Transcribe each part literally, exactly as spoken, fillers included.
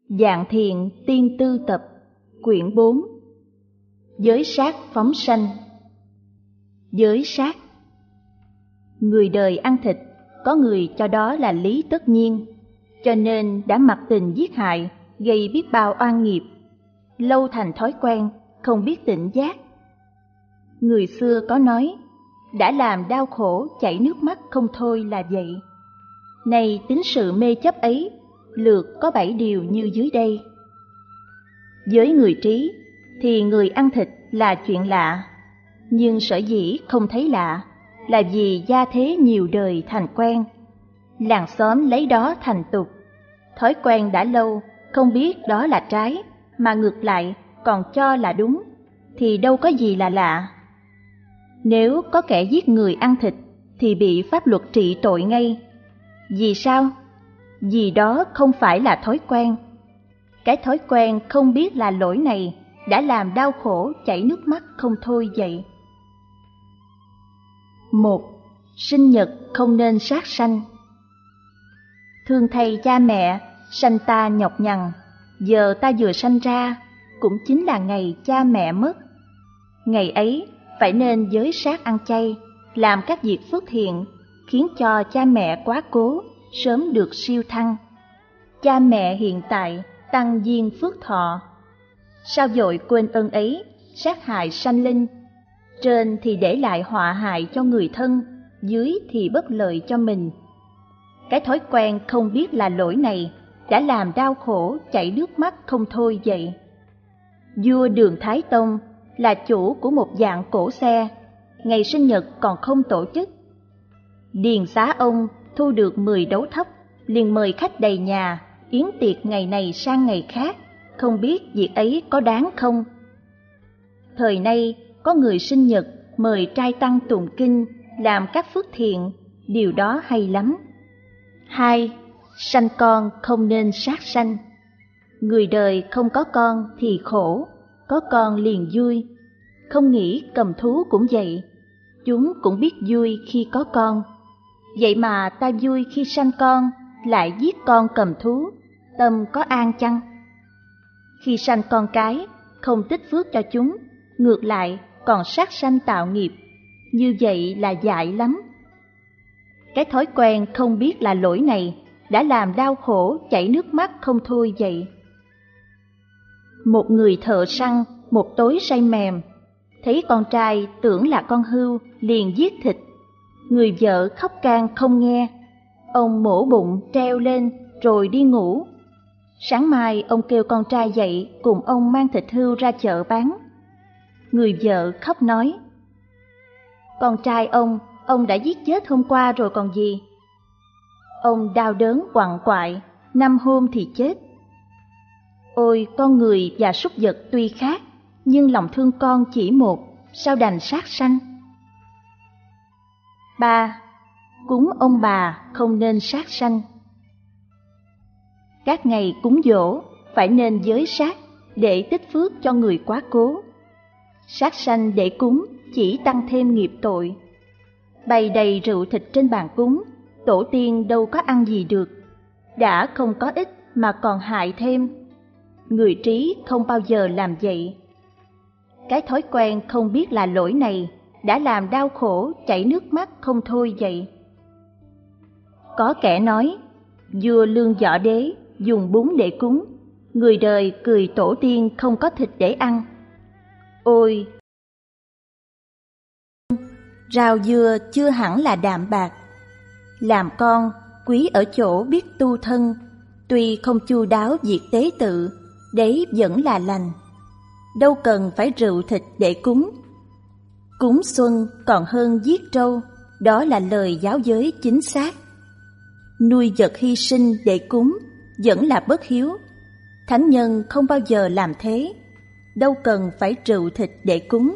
Dạng Thiện Tiên Tư Tập, quyển bốn. Giới sát phóng sanh. Giới sát. Người đời ăn thịt, có người cho đó là lý tất nhiên, cho nên đã mặc tình giết hại, gây biết bao oan nghiệp, lâu thành thói quen, không biết tỉnh giác. Người xưa có nói, đã làm đau khổ chảy nước mắt không thôi là vậy. Này tính sự mê chấp ấy, lược có bảy điều như dưới đây. Với người trí thì người ăn thịt là chuyện lạ, nhưng sở dĩ không thấy lạ là vì gia thế nhiều đời thành quen, làng xóm lấy đó thành tục, thói quen đã lâu, không biết đó là trái, mà ngược lại còn cho là đúng, thì đâu có gì là lạ. Nếu có kẻ giết người ăn thịt thì bị pháp luật trị tội ngay. Vì sao? Vì đó không phải là thói quen. Cái thói quen không biết là lỗi này đã làm đau khổ chảy nước mắt không thôi vậy. Một. Sinh nhật không nên sát sanh. Thương thầy cha mẹ, sanh ta nhọc nhằn, giờ ta vừa sanh ra, cũng chính là ngày cha mẹ mất. Ngày ấy phải nên giới sát ăn chay, làm các việc phước thiện, khiến cho cha mẹ quá cố sớm được siêu thăng. Cha mẹ hiện tại tăng duyên phước thọ. Sao vội quên ơn ấy, sát hại sanh linh? Trên thì để lại họa hại cho người thân, dưới thì bất lợi cho mình. Cái thói quen không biết là lỗi này đã làm đau khổ chảy nước mắt không thôi vậy. Vua Đường Thái Tông là chủ của một dạng cổ xe, ngày sinh nhật còn không tổ chức. Điền xá ông thu được mười đấu thóc, liền mời khách đầy nhà, yến tiệc ngày này sang ngày khác, không biết việc ấy có đáng không? Thời nay có người sinh nhật mời trai tăng tụng kinh, làm các phước thiện, điều đó hay lắm. Hai. Sanh con không nên sát sanh. Người đời không có con thì khổ, có con liền vui. Không nghĩ cầm thú cũng vậy, chúng cũng biết vui khi có con. Vậy mà ta vui khi sanh con, lại giết con cầm thú, tâm có an chăng? Khi sanh con cái, không tích phước cho chúng, ngược lại còn sát sanh tạo nghiệp, như vậy là dại lắm. Cái thói quen không biết là lỗi này đã làm đau khổ chảy nước mắt không thôi vậy. Một người thợ săn một tối say mềm, thấy con trai tưởng là con hươu liền giết thịt. Người vợ khóc can không nghe, ông mổ bụng treo lên rồi đi ngủ. Sáng mai ông kêu con trai dậy cùng ông mang thịt hươu ra chợ bán. Người vợ khóc nói, con trai ông, ông đã giết chết hôm qua rồi còn gì. Ông đau đớn quặn quại, năm hôm thì chết. Ôi, con người và súc vật tuy khác, nhưng lòng thương con chỉ một, sao đành sát sanh? Ba. Cúng ông bà không nên sát sanh. Các ngày cúng giỗ phải nên giới sát để tích phước cho người quá cố. Sát sanh để cúng chỉ tăng thêm nghiệp tội. Bày đầy rượu thịt trên bàn cúng, tổ tiên đâu có ăn gì được, đã không có ích mà còn hại thêm. Người trí không bao giờ làm vậy. Cái thói quen không biết là lỗi này đã làm đau khổ chảy nước mắt không thôi vậy. Có kẻ nói, vua Lương Võ Đế dùng bún để cúng, người đời cười tổ tiên không có thịt để ăn. Ôi! Rau dưa chưa hẳn là đạm bạc. Làm con, quý ở chỗ biết tu thân, tuy không chu đáo việc tế tự, đấy vẫn là lành. Đâu cần phải rượu thịt để cúng. Cúng xuân còn hơn giết trâu, đó là lời giáo giới chính xác. Nuôi vật hy sinh để cúng vẫn là bất hiếu. Thánh nhân không bao giờ làm thế, đâu cần phải rượu thịt để cúng.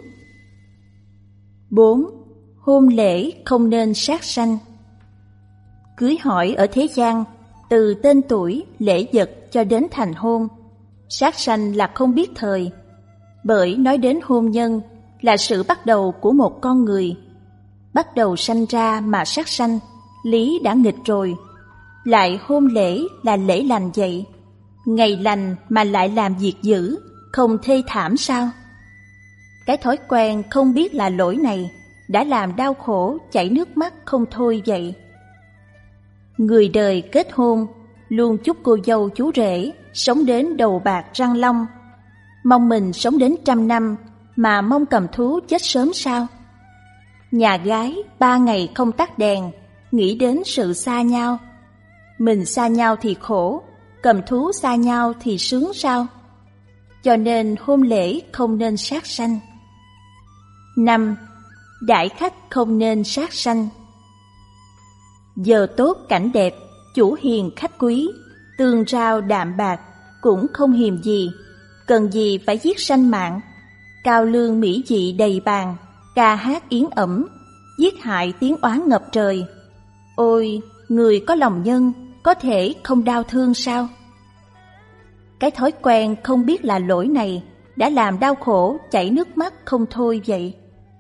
Bốn. Hôn lễ không nên sát sanh. Cưới hỏi ở thế gian, từ tên tuổi, lễ vật cho đến thành hôn, sát sanh là không biết thời. Bởi nói đến hôn nhân là sự bắt đầu của một con người. Bắt đầu sanh ra mà sát sanh, lý đã nghịch rồi. Lại hôn lễ là lễ lành vậy, Ngày lành mà lại làm việc dữ, không thê thảm sao? Cái thói quen không biết là lỗi này đã làm đau khổ chảy nước mắt không thôi vậy. Người đời kết hôn luôn chúc cô dâu chú rể sống đến đầu bạc răng long, mong mình sống đến trăm năm mà mong cầm thú chết sớm sao? Nhà gái ba ngày không tắt đèn, nghĩ đến sự xa nhau. Mình xa nhau thì khổ, cầm thú xa nhau thì sướng sao? Cho nên hôn lễ không nên sát sanh. Năm. Đãi khách không nên sát sanh. Giờ tốt cảnh đẹp, chủ hiền khách quý, tương rau đạm bạc, cũng không hiềm gì, cần gì phải giết sanh mạng. Cao lương mỹ dị đầy bàn, ca hát yến ẩm, giết hại tiếng oán ngập trời. Ôi, người có lòng nhân, có thể không đau thương sao? Cái thói quen không biết là lỗi này đã làm đau khổ chảy nước mắt không thôi vậy.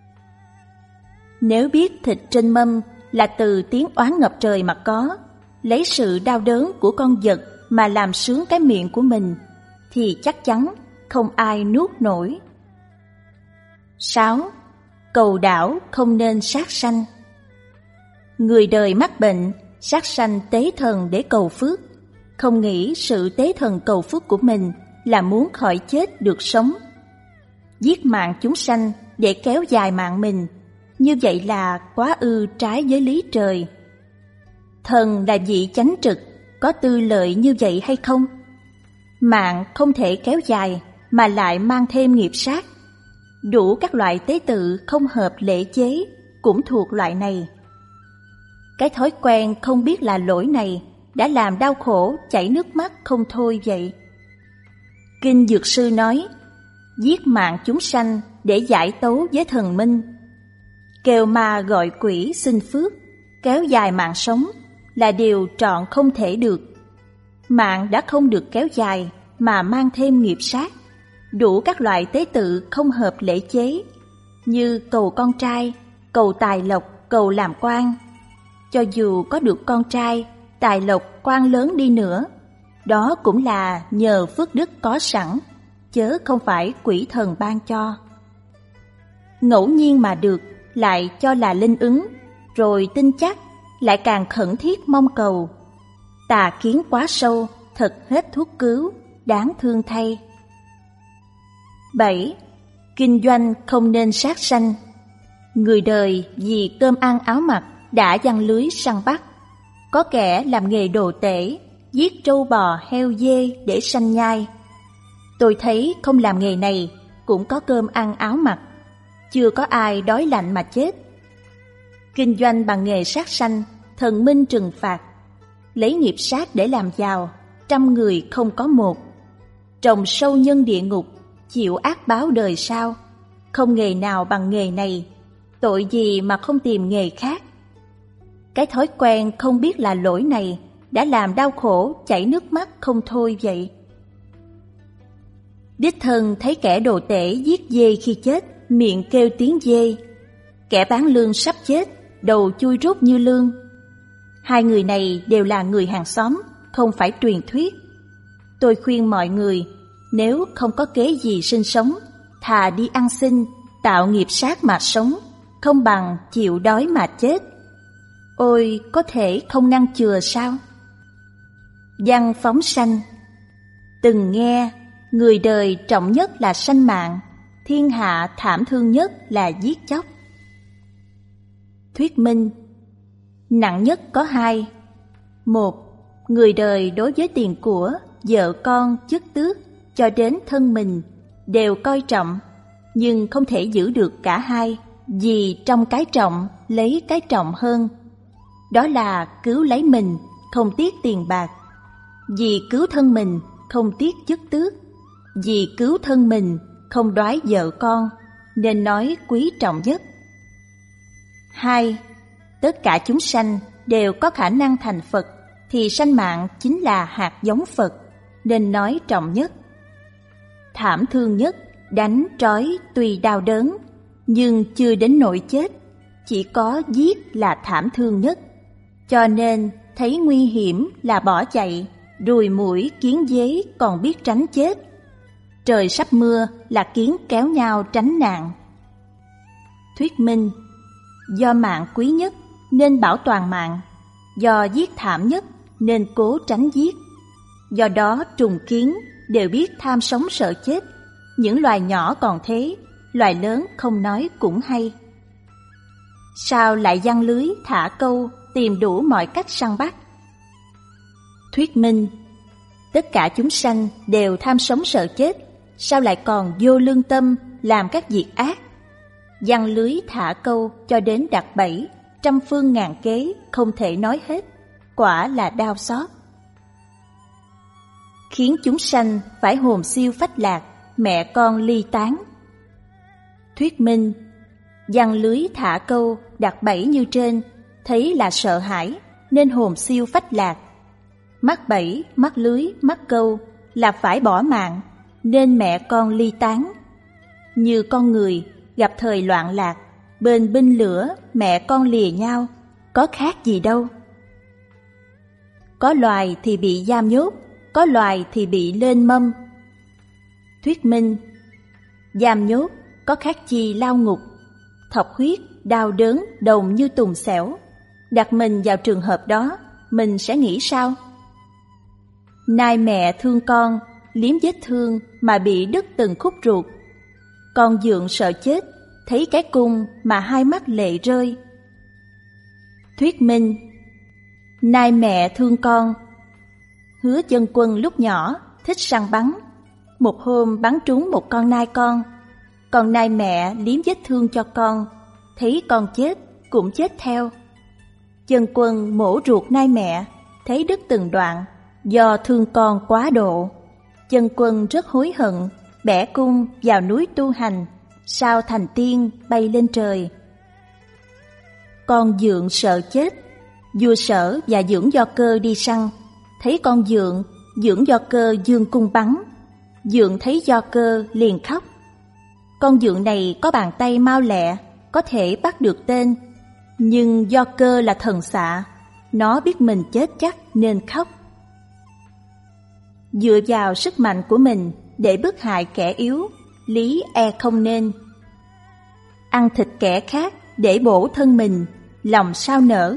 Nếu biết thịt trên mâm là từ tiếng oán ngập trời mà có, lấy sự đau đớn của con vật mà làm sướng cái miệng của mình, thì chắc chắn không ai nuốt nổi. Sáu. Cầu đảo không nên sát sanh. Người đời mắc bệnh, sát sanh tế thần để cầu phước, không nghĩ sự tế thần cầu phước của mình là muốn khỏi chết được sống. Giết mạng chúng sanh để kéo dài mạng mình, như vậy là quá ư trái với lý trời. Thần là vị chánh trực, có tư lợi như vậy hay không? Mạng không thể kéo dài mà lại mang thêm nghiệp sát. Đủ các loại tế tự không hợp lễ chế cũng thuộc loại này. Cái thói quen không biết là lỗi này đã làm đau khổ chảy nước mắt không thôi vậy. Kinh Dược Sư nói, giết mạng chúng sanh để giải tấu với thần minh. Kêu ma gọi quỷ xin phước, kéo dài mạng sống là điều trọn không thể được. Mạng đã không được kéo dài mà mang thêm nghiệp sát. Đủ các loại tế tự không hợp lễ chế, như cầu con trai, cầu tài lộc, cầu làm quan. Cho dù có được con trai, tài lộc, quan lớn đi nữa, đó cũng là nhờ phước đức có sẵn, chớ không phải quỷ thần ban cho. Ngẫu nhiên mà được, lại cho là linh ứng, rồi tin chắc, lại càng khẩn thiết mong cầu. Tà kiến quá sâu, thật hết thuốc cứu, đáng thương thay. Bảy. Kinh doanh không nên sát sanh. Người đời vì cơm ăn áo mặc đã giăng lưới săn bắt. Có kẻ làm nghề đồ tể, giết trâu bò heo dê để sanh nhai. Tôi thấy không làm nghề này cũng có cơm ăn áo mặc, chưa có ai đói lạnh mà chết. Kinh doanh bằng nghề sát sanh, thần minh trừng phạt. Lấy nghiệp sát để làm giàu, trăm người không có một. Trồng sâu nhân địa ngục, chịu ác báo đời sau. Không nghề nào bằng nghề này, tội gì mà không tìm nghề khác. Cái thói quen không biết là lỗi này đã làm đau khổ chảy nước mắt không thôi vậy. Đích thân thấy kẻ đồ tể giết dê khi chết, miệng kêu tiếng dê. Kẻ bán lương sắp chết, đầu chui rút như lương. Hai người này đều là người hàng xóm, không phải truyền thuyết. Tôi khuyên mọi người, nếu không có kế gì sinh sống, thà đi ăn xin, tạo nghiệp sát mà sống, không bằng chịu đói mà chết. Ôi, có thể không ngăn chừa sao? Văn phóng sanh. Từng nghe, người đời trọng nhất là sanh mạng, thiên hạ thảm thương nhất là giết chóc. Thuyết minh. Nặng nhất có hai. Một, người đời đối với tiền của, vợ con, chức tước, cho đến thân mình, đều coi trọng, nhưng không thể giữ được cả hai, vì trong cái trọng lấy cái trọng hơn. Đó là cứu lấy mình, không tiếc tiền bạc. Vì cứu thân mình, không tiếc chức tước. Vì cứu thân mình, không đoái vợ con, nên nói quý trọng nhất. Hai, tất cả chúng sanh đều có khả năng thành Phật, thì sanh mạng chính là hạt giống Phật, nên nói trọng nhất. Thảm thương nhất, đánh trói tuy đau đớn, nhưng chưa đến nỗi chết, chỉ có giết là thảm thương nhất. Cho nên thấy nguy hiểm là bỏ chạy, ruồi muỗi kiến dế còn biết tránh chết. Trời sắp mưa là kiến kéo nhau tránh nạn. Thuyết minh: do mạng quý nhất nên bảo toàn mạng, do giết thảm nhất nên cố tránh giết. Do đó trùng kiến đều biết tham sống sợ chết, những loài nhỏ còn thế, loài lớn không nói cũng hay. Sao lại giăng lưới thả câu, tìm đủ mọi cách săn bắt? Thuyết minh: tất cả chúng sanh đều tham sống sợ chết, sao lại còn vô lương tâm làm các việc ác? Giăng lưới thả câu cho đến đặt bẫy, trăm phương ngàn kế không thể nói hết, quả là đau xót. Khiến chúng sanh phải hồn siêu phách lạc, mẹ con ly tán. Thuyết minh: giăng lưới thả câu đặt bẫy như trên, thấy là sợ hãi nên hồn siêu phách lạc. Mắc bẫy, mắc lưới, mắc câu là phải bỏ mạng, nên mẹ con ly tán. Như con người gặp thời loạn lạc, bên binh lửa mẹ con lìa nhau, có khác gì đâu. Có loài thì bị giam nhốt, có loài thì bị lên mâm. Thuyết minh: giam nhốt có khác chi lao ngục, thọc huyết, đau đớn, đồng như tùng xẻo. Đặt mình vào trường hợp đó, mình sẽ nghĩ sao? Nai mẹ thương con, liếm vết thương mà bị đứt từng khúc ruột. Con dượng sợ chết, thấy cái cung mà hai mắt lệ rơi. Thuyết minh: nai mẹ thương con. Hứa Chân Quân lúc nhỏ thích săn bắn. Một hôm bắn trúng một con nai con. Còn nai mẹ liếm vết thương cho con, thấy con chết cũng chết theo. Chân Quân mổ ruột nai mẹ, thấy đứt từng đoạn, do thương con quá độ. Chân Quân rất hối hận, bẻ cung vào núi tu hành, sao thành tiên bay lên trời. Con dượng sợ chết, vua Sở và Dưỡng Do Cơ đi săn, thấy con dượng, Dưỡng Do Cơ giương cung bắn. Dượng thấy Do Cơ liền khóc. Con dượng này có bàn tay mau lẹ, có thể bắt được tên, nhưng Do Cơ là thần xạ, nó biết mình chết chắc nên khóc. Dựa vào sức mạnh của mình để bức hại kẻ yếu, lý e không nên. Ăn thịt kẻ khác để bổ thân mình, lòng sao nỡ.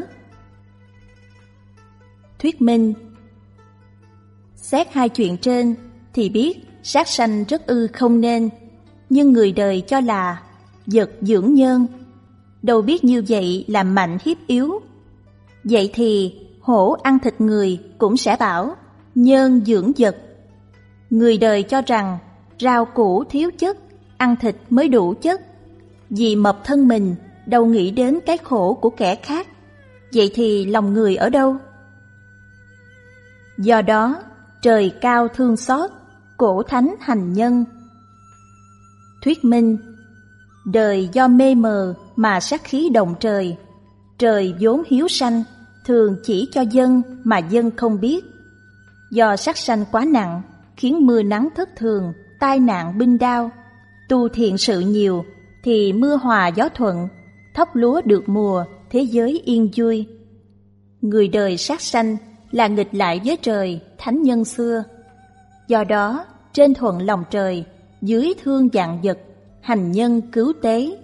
Thuyết minh: xét hai chuyện trên thì biết sát sanh rất ư không nên, nhưng người đời cho là vật dưỡng nhân, đâu biết như vậy làm mạnh hiếp yếu. Vậy thì hổ ăn thịt người cũng sẽ bảo nhân dưỡng vật. Người đời cho rằng rau củ thiếu chất, ăn thịt mới đủ chất. Vì mập thân mình, đâu nghĩ đến cái khổ của kẻ khác. Vậy thì lòng người ở đâu? Do đó, trời cao thương xót, cổ thánh hành nhân. Thuyết minh: đời do mê mờ mà sát khí động trời. Trời vốn hiếu sanh, thường chỉ cho dân mà dân không biết. Do sát sanh quá nặng, khiến mưa nắng thất thường, tai nạn binh đao. Tu thiện sự nhiều thì mưa hòa gió thuận, thóc lúa được mùa, thế giới yên vui. Người đời sát sanh là nghịch lại với trời, thánh nhân xưa. Do đó, trên thuận lòng trời, dưới thương vạn vật, hành nhân cứu tế.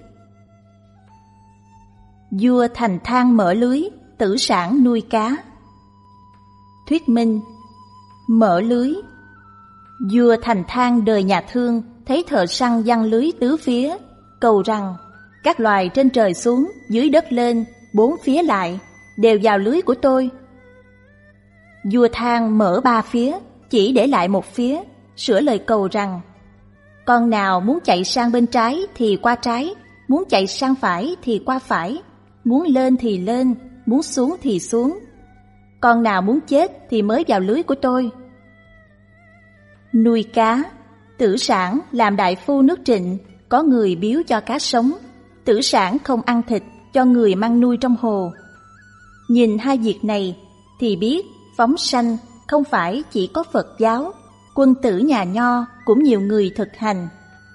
Vua thành thang mở lưới, tử sản nuôi cá. Thuyết minh: mở lưới. Vua thành thang đời nhà Thương, thấy thợ săn giăng lưới tứ phía, cầu rằng các loài trên trời xuống, dưới đất lên, bốn phía lại, đều vào lưới của tôi. Vua Thang mở ba phía, chỉ để lại một phía, sửa lời cầu rằng con nào muốn chạy sang bên trái thì qua trái, muốn chạy sang phải thì qua phải, muốn lên thì lên, muốn xuống thì xuống. Con nào muốn chết thì mới vào lưới của tôi. Nuôi cá. Tử sản làm đại phu nước Trịnh, có người biếu cho cá sống. Tử sản không ăn thịt, cho người mang nuôi trong hồ. Nhìn hai việc này thì biết phóng sanh không phải chỉ có Phật giáo, quân tử nhà Nho cũng nhiều người thực hành.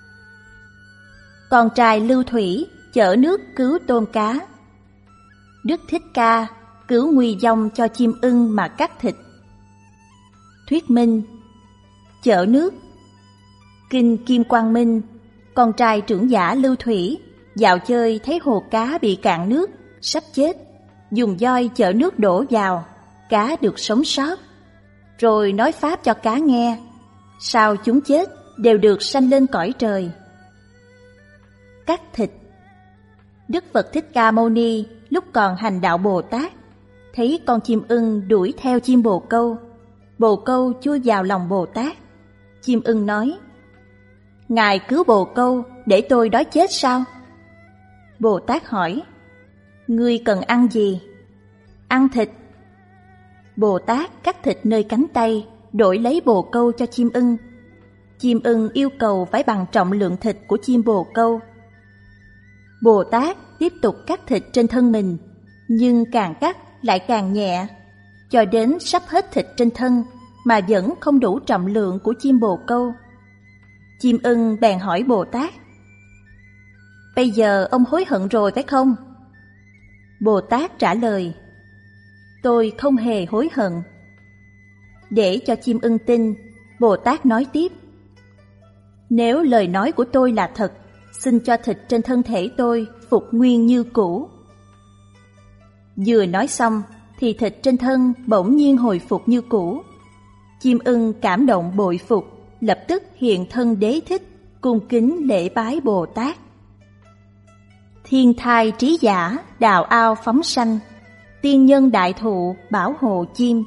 Con trai Lưu Thủy chở nước cứu tôm cá. Đức Thích Ca cứu nguy vong cho chim ưng mà cắt thịt. Thuyết minh. Chợ nước. Kinh Kim Quang Minh, con trai trưởng giả Lưu Thủy, dạo chơi thấy hồ cá bị cạn nước, sắp chết, dùng voi chở nước đổ vào, cá được sống sót. Rồi nói pháp cho cá nghe, sao chúng chết đều được sanh lên cõi trời. Cắt thịt. Đức Phật Thích Ca Mâu Ni lúc còn hành đạo Bồ Tát, thấy con chim ưng đuổi theo chim bồ câu, bồ câu chui vào lòng Bồ Tát. Chim ưng nói: Ngài cứu bồ câu để tôi đói chết sao? Bồ Tát hỏi: Ngươi cần ăn gì? Ăn thịt. Bồ Tát cắt thịt nơi cánh tay, đổi lấy bồ câu cho chim ưng. Chim ưng yêu cầu phải bằng trọng lượng thịt của chim bồ câu. Bồ Tát tiếp tục cắt thịt trên thân mình, nhưng càng cắt lại càng nhẹ, cho đến sắp hết thịt trên thân mà vẫn không đủ trọng lượng của chim bồ câu. Chim ưng bèn hỏi Bồ Tát: Bây giờ ông hối hận rồi phải không? Bồ Tát trả lời: Tôi không hề hối hận. Để cho chim ưng tin, Bồ Tát nói tiếp: Nếu lời nói của tôi là thật, xin cho thịt trên thân thể tôi phục nguyên như cũ. Vừa nói xong thì thịt trên thân bỗng nhiên hồi phục như cũ. Chim ưng cảm động bội phục, lập tức hiện thân đế thích, cung kính lễ bái Bồ Tát. Thiên thai trí giả, đào ao phóng sanh, tiên nhân đại thụ bảo hộ chim.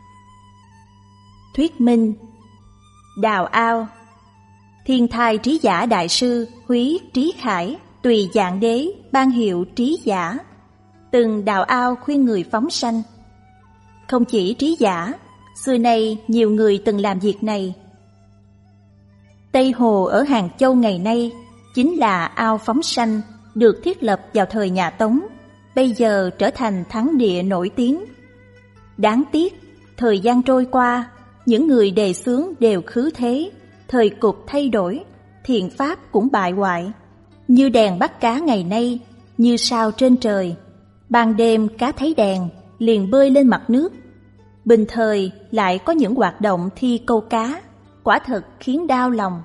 Thuyết minh. Đào ao. Thiên thai trí giả đại sư Húy Trí Khải tùy dạng đế ban hiệu trí giả, từng đào ao khuyên người phóng sanh. Không chỉ trí giả, xưa nay nhiều người từng làm việc này. Tây Hồ ở Hàng Châu ngày nay chính là ao phóng sanh, được thiết lập vào thời nhà Tống, bây giờ trở thành thắng địa nổi tiếng. Đáng tiếc, thời gian trôi qua, những người đề xướng đều khứ thế, thời cục thay đổi, thiện pháp cũng bại hoại. Như đèn bắt cá ngày nay, như sao trên trời, ban đêm cá thấy đèn liền bơi lên mặt nước. Bình thời lại có những hoạt động thi câu cá, quả thật khiến đau lòng.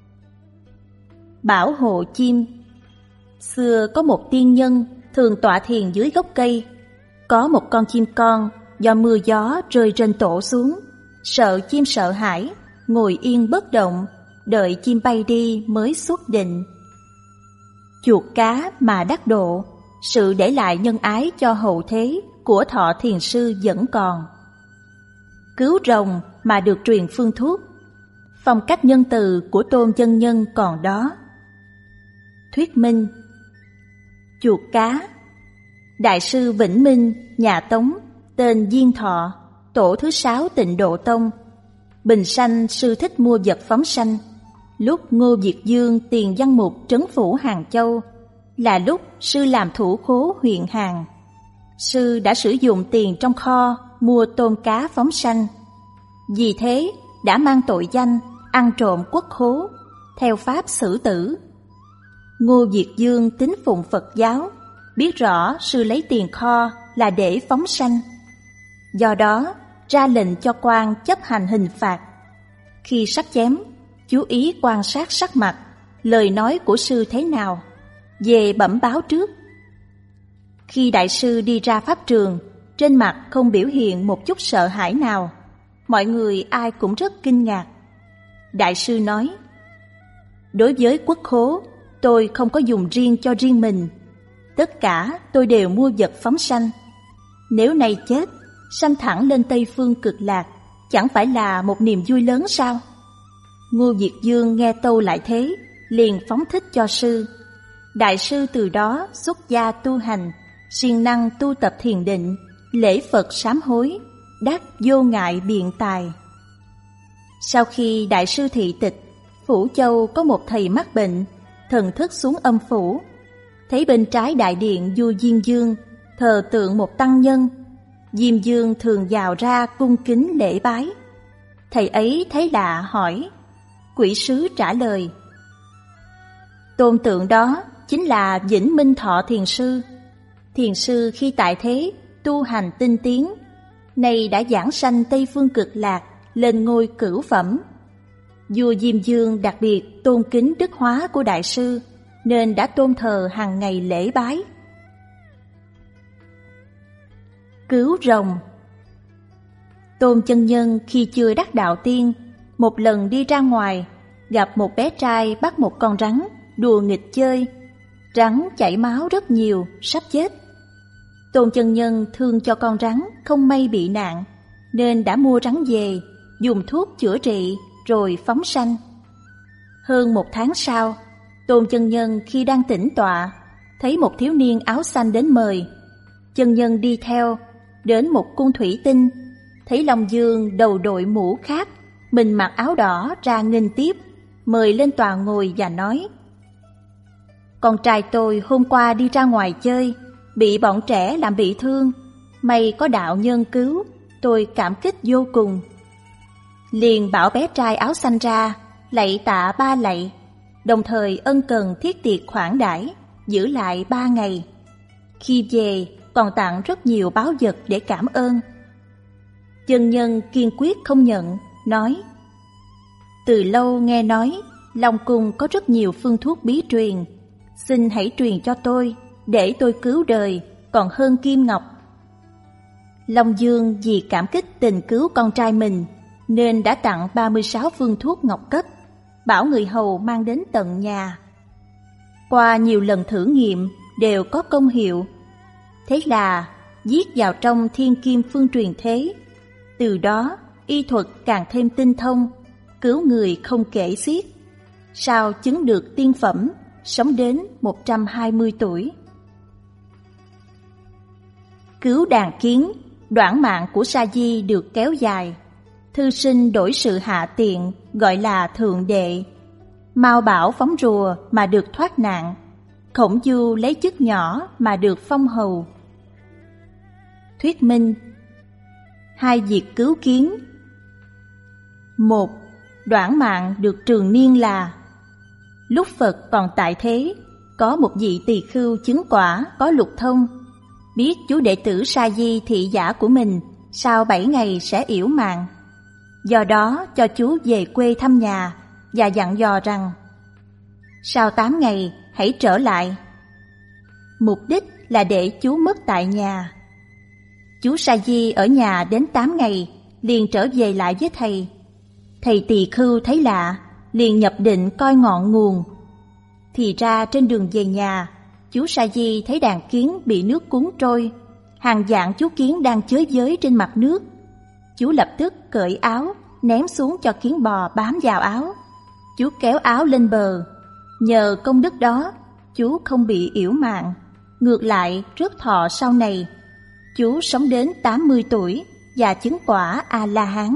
Bảo hộ chim. Xưa có một tiên nhân thường tọa thiền dưới gốc cây. Có một con chim con do mưa gió rơi trên tổ xuống, sợ chim sợ hãi, ngồi yên bất động, đợi chim bay đi mới xuất định. Chuột cá mà đắc độ, sự để lại nhân ái cho hậu thế của thọ thiền sư vẫn còn. Cứu rồng mà được truyền phương thuốc, phong cách nhân từ của Tôn chân nhân còn đó. Thuyết minh. Chuột cá. Đại sư Vĩnh Minh, nhà Tống, tên Diên Thọ, tổ thứ sáu Tịnh Độ Tông. Bình sanh sư thích mua vật phóng sanh. Lúc Ngô Việt Dương tiền văn mục trấn phủ Hàng Châu, là lúc sư làm thủ khố huyện Hàng. Sư đã sử dụng tiền trong kho mua tôm cá phóng sanh. Vì thế đã mang tội danh ăn trộm quốc khố, theo pháp xử tử. Ngô Việt Dương tín phụng Phật giáo, biết rõ sư lấy tiền kho là để phóng sanh. Do đó ra lệnh cho quan chấp hành hình phạt. Khi sắp chém, chú ý quan sát sắc mặt, lời nói của sư thế nào, về bẩm báo trước. Khi đại sư đi ra pháp trường, trên mặt không biểu hiện một chút sợ hãi nào. Mọi người ai cũng rất kinh ngạc. Đại sư nói: Đối với quốc khố, tôi không có dùng riêng cho riêng mình. Tất cả tôi đều mua vật phóng sanh. Nếu nay chết, sanh thẳng lên Tây Phương Cực Lạc, chẳng phải là một niềm vui lớn sao? Ngô Việt Dương nghe tâu lại thế, liền phóng thích cho sư. Đại sư từ đó xuất gia tu hành, siêng năng tu tập thiền định, lễ Phật sám hối, đắc vô ngại biện tài. Sau khi đại sư thị tịch, Phủ Châu có một thầy mắc bệnh, thần thức xuống âm phủ, thấy bên trái đại điện vua Diên Dương thờ tượng một tăng nhân. Diêm Dương thường vào ra cung kính lễ bái. Thầy ấy thấy lạ hỏi, quỷ sứ trả lời: Tôn tượng đó chính là Vĩnh Minh Thọ Thiền Sư. Thiền sư khi tại thế tu hành tinh tiến, nay đã giảng sanh Tây Phương Cực Lạc, lên ngôi cửu phẩm. Vua Diêm Dương đặc biệt tôn kính đức hóa của đại sư, nên đã tôn thờ hàng ngày lễ bái. Cứu rồng. Tôn Chân Nhân khi chưa đắc đạo tiên, một lần đi ra ngoài, gặp một bé trai bắt một con rắn, đùa nghịch chơi. Rắn chảy máu rất nhiều, sắp chết. Tôn Chân Nhân thương cho con rắn không may bị nạn, nên đã mua rắn về, dùng thuốc chữa trị, rồi phóng sanh. Hơn một tháng sau, Tôn Chân Nhân khi đang tĩnh tọa, thấy một thiếu niên áo xanh đến mời. Chân Nhân đi theo, đến một cung thủy tinh, thấy Long Dương đầu đội mũ khác, mình mặc áo đỏ ra nghênh tiếp, mời lên tòa ngồi và nói: con trai tôi hôm qua đi ra ngoài chơi, bị bọn trẻ làm bị thương, may có đạo nhân cứu, tôi cảm kích vô cùng. Liền bảo bé trai áo xanh ra, lạy tạ ba lạy, đồng thời ân cần thiết tiệc khoản đãi, giữ lại ba ngày. Khi về còn tặng rất nhiều báu vật để cảm ơn. Chân Nhân kiên quyết không nhận, nói: từ lâu nghe nói Long Cung có rất nhiều phương thuốc bí truyền, xin hãy truyền cho tôi, để tôi cứu đời, còn hơn kim ngọc. Long Dương vì cảm kích tình cứu con trai mình, nên đã tặng ba mươi sáu phương thuốc ngọc cấp, bảo người hầu mang đến tận nhà. Qua nhiều lần thử nghiệm đều có công hiệu. Thế là viết vào trong Thiên Kim Phương Truyền Thế. Từ đó y thuật càng thêm tinh thông, cứu người không kể xiết. Sau chứng được tiên phẩm, sống đến một trăm hai mươi tuổi. Cứu đàn kiến, đoạn mạng của Sa Di được kéo dài. Thư sinh đổi sự hạ tiện, gọi là thượng đệ. Mao Bảo phóng rùa mà được thoát nạn. Khổng Du lấy chức nhỏ mà được phong hầu. Thuyết minh. Hai việc cứu kiến. Một, đoạn mạng được trường niên là: lúc Phật còn tại thế, có một vị tỳ khưu chứng quả có lục thông, biết chú đệ tử Sa Di thị giả của mình sau bảy ngày sẽ yểu mạng. Do đó cho chú về quê thăm nhà và dặn dò rằng: sau tám ngày hãy trở lại. Mục đích là để chú mất tại nhà. Chú Sa Di ở nhà đến tám ngày, liền trở về lại với thầy. Thầy tỳ khưu thấy lạ, liền nhập định coi ngọn nguồn. Thì ra trên đường về nhà, chú Sa Di thấy đàn kiến bị nước cuốn trôi, hàng vạn chú kiến đang chới giới trên mặt nước. Chú lập tức cởi áo, ném xuống cho kiến bò bám vào áo. Chú kéo áo lên bờ. Nhờ công đức đó, chú không bị yểu mạng, ngược lại rất thọ sau này. Chú sống đến tám mươi tuổi và chứng quả A-la-hán.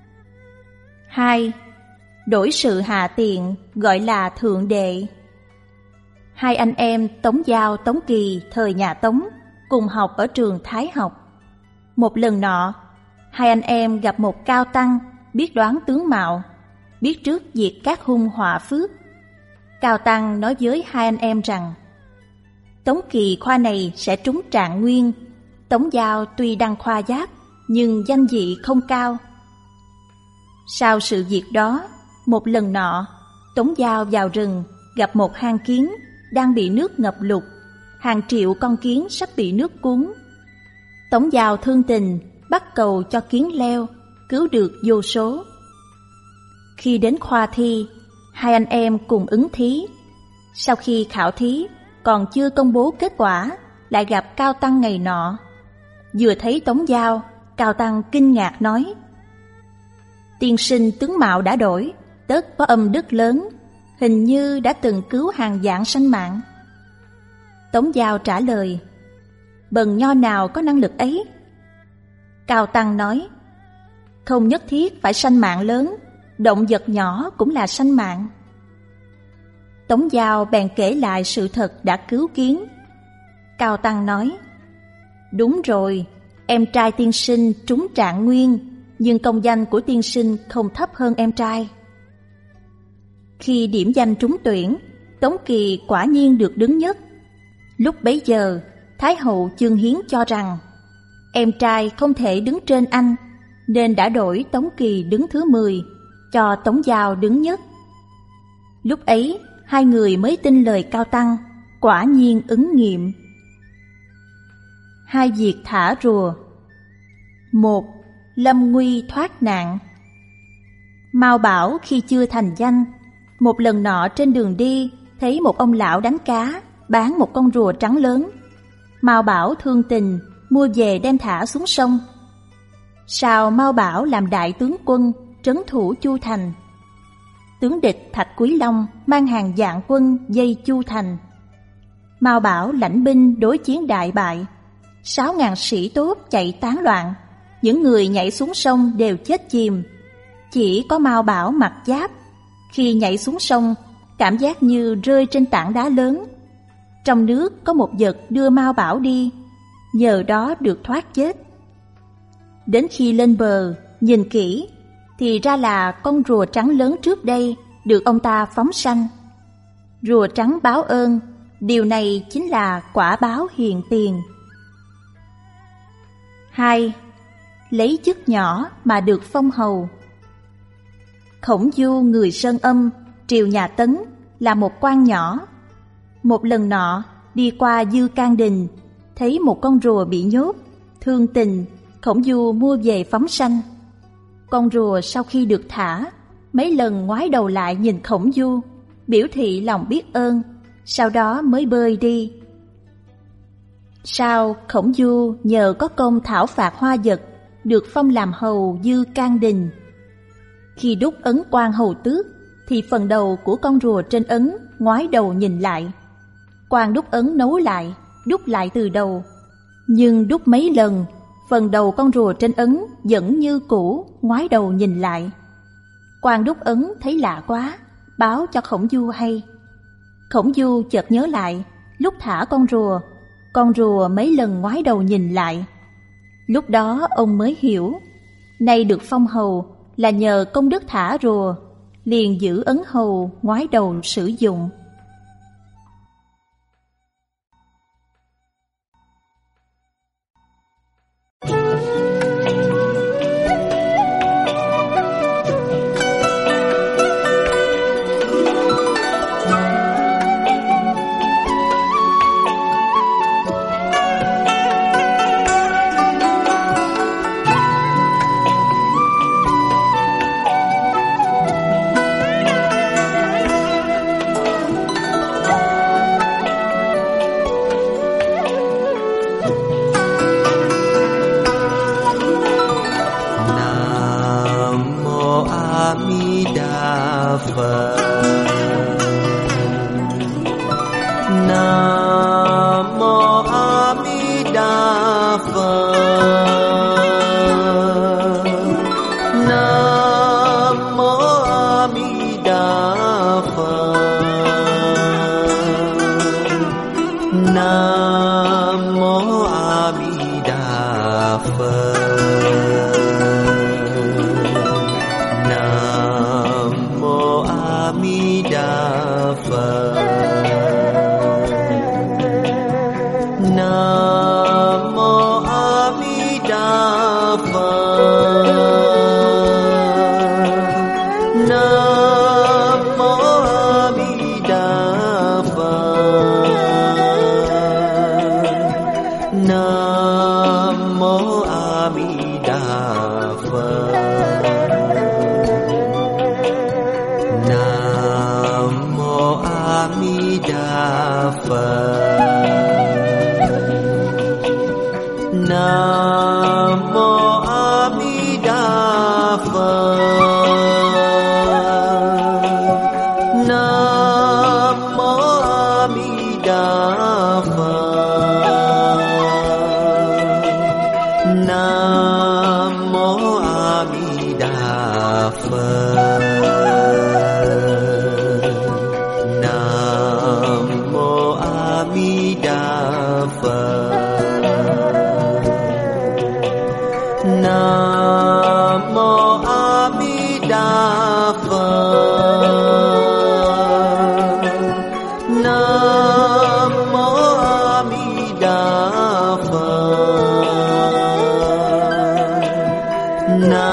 Hai, đổi sự hạ tiện, gọi là thượng đệ. Hai anh em Tống Giao, Tống Kỳ thời nhà Tống cùng học ở trường Thái học. Một lần nọ, hai anh em gặp một cao tăng biết đoán tướng mạo, biết trước diệt các hung họa phước. Cao tăng nói với hai anh em rằng: Tống Kỳ khoa này sẽ trúng trạng nguyên, Tống Giao tuy đăng khoa giáp nhưng danh vị không cao. Sau sự việc đó, một lần nọ, Tống Giao vào rừng gặp một hang kiến đang bị nước ngập lụt, hàng triệu con kiến sắp bị nước cuốn. Tống Giao thương tình bắt cầu cho kiến leo, cứu được vô số. Khi đến khoa thi, hai anh em cùng ứng thí. Sau khi khảo thí, còn chưa công bố kết quả, lại gặp Cao Tăng ngày nọ. Vừa thấy Tống Giao, Cao Tăng kinh ngạc nói: tiên sinh tướng mạo đã đổi, tất có âm đức lớn, hình như đã từng cứu hàng vạn sanh mạng. Tống Giao trả lời: bần nho nào có năng lực ấy? Cao Tăng nói: không nhất thiết phải sanh mạng lớn, động vật nhỏ cũng là sanh mạng. Tống Giao bèn kể lại sự thật đã cứu kiến. Cao Tăng nói: đúng rồi, em trai tiên sinh trúng trạng nguyên, nhưng công danh của tiên sinh không thấp hơn em trai. Khi điểm danh trúng tuyển, Tống Kỳ quả nhiên được đứng nhất. Lúc bấy giờ, Thái hậu Chương Hiến cho rằng em trai không thể đứng trên anh, nên đã đổi Tống Kỳ đứng thứ mười, cho Tống Giao đứng nhất. Lúc ấy, hai người mới tin lời Cao Tăng, quả nhiên ứng nghiệm. Hai việc thả rùa. Một, lâm nguy thoát nạn. Mao Bảo khi chưa thành danh, một lần nọ trên đường đi thấy một ông lão đánh cá, bán một con rùa trắng lớn. Mao Bảo thương tình, mua về đem thả xuống sông. Sau Mao Bảo làm đại tướng quân, trấn thủ Chu Thành. Tướng địch Thạch Quý Long mang hàng vạn quân dây Chu Thành. Mao Bảo lãnh binh đối chiến đại bại, sáu ngàn sĩ tốt chạy tán loạn, những người nhảy xuống sông đều chết chìm. Chỉ có Mao Bảo mặc giáp, khi nhảy xuống sông, cảm giác như rơi trên tảng đá lớn. Trong nước có một vật đưa Mao Bảo đi, nhờ đó được thoát chết. Đến khi lên bờ, nhìn kỹ, thì ra là con rùa trắng lớn trước đây được ông ta phóng sanh. Rùa trắng báo ơn, điều này chính là quả báo hiền tiền. Hai, lấy chức nhỏ mà được phong hầu. Khổng Du người Sơn Âm, triều nhà Tấn, là một quan nhỏ. Một lần nọ, đi qua Dư Can Đình, thấy một con rùa bị nhốt, thương tình, Khổng Du mua về phóng sanh. Con rùa sau khi được thả, mấy lần ngoái đầu lại nhìn Khổng Du, biểu thị lòng biết ơn, sau đó mới bơi đi. Sau, Khổng Du nhờ có công thảo phạt hoa vật, được phong làm hầu Dư Can Đình. Khi đúc ấn quan hầu tước, thì phần đầu của con rùa trên ấn ngoái đầu nhìn lại. Quan đúc ấn nấu lại, đúc lại từ đầu. Nhưng đúc mấy lần, phần đầu con rùa trên ấn vẫn như cũ, ngoái đầu nhìn lại. Quan đúc ấn thấy lạ quá, báo cho Khổng Du hay. Khổng Du chợt nhớ lại, lúc thả con rùa, con rùa mấy lần ngoái đầu nhìn lại. Lúc đó ông mới hiểu, nay được phong hầu là nhờ công đức thả rùa, liền giữ ấn hầu ngoái đầu sử dụng. Na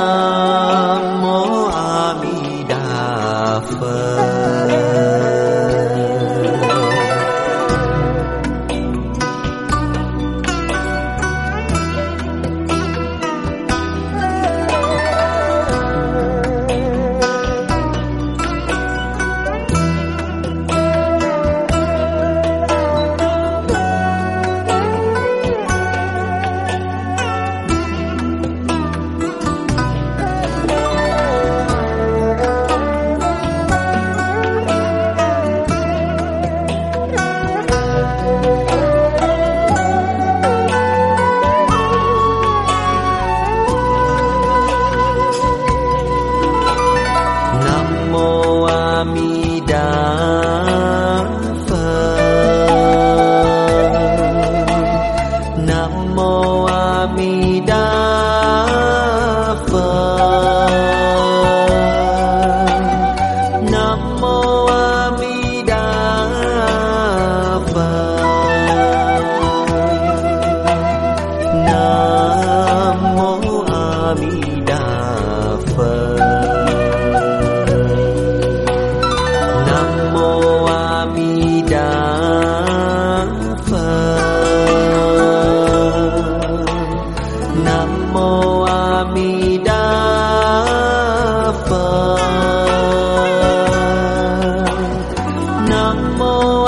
ác mộng.